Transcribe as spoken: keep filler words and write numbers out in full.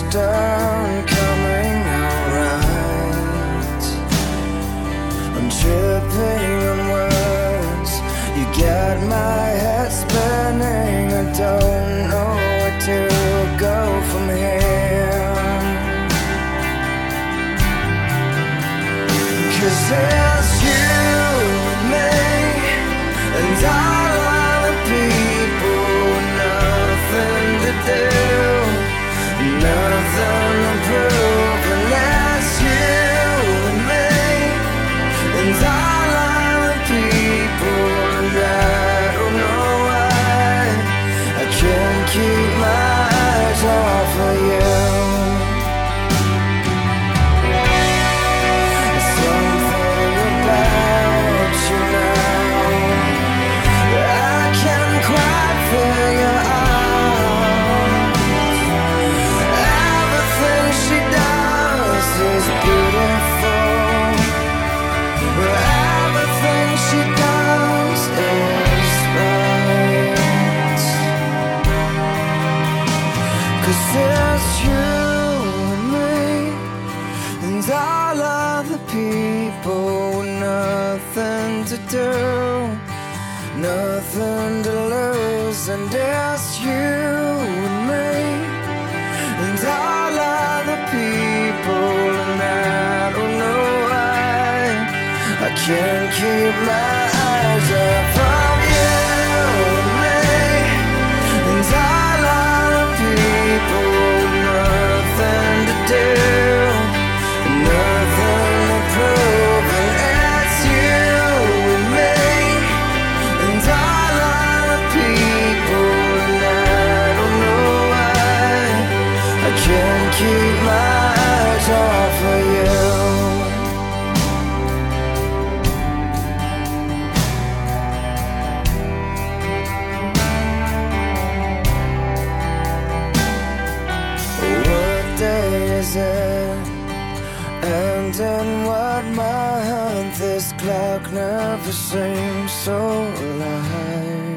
done coming out right. I'm tripping on words, you got my head spinning. I don't know where to go from here, 'cause it's you and me, and all other people, nothing to do, nothing to prove. And that's you and me, and all other people. And I don't know why I can't keep my eyes off of you. Something about you now I can't quite figure out. Everything she does is beautiful, everything she does is right. 'Cause it's you and me, and all other people with nothing to do, nothing to lose. And it's you and me, and all other people. And I don't know why I can't keep my eyes off of you and me, and all other people. Nothing to do, nothing to prove. And it's you and me, and all other people. And I don't know why I can't keep my eyes off of you. What day is it? And in what month? This clock never seems so alive.